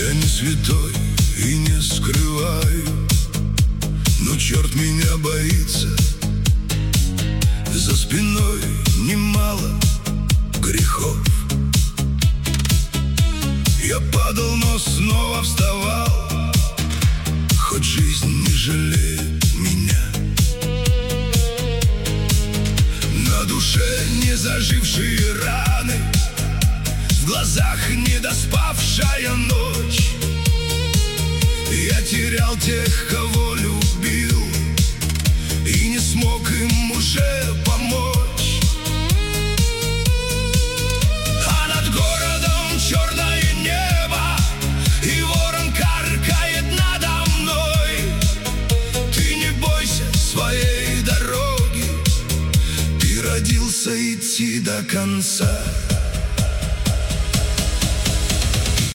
Я не святой и не скрываю, но черт меня боится. За спиной немало грехов. Я падал, но снова вставал, хоть жизнь не жалеет меня. На душе не зажившие раны, в глазах недоспавшая ночь. Я терял тех, кого любил, и не смог им уже помочь. А над городом черное небо, и ворон каркает надо мной. Ты не бойся своей дороги, ты родился идти до конца.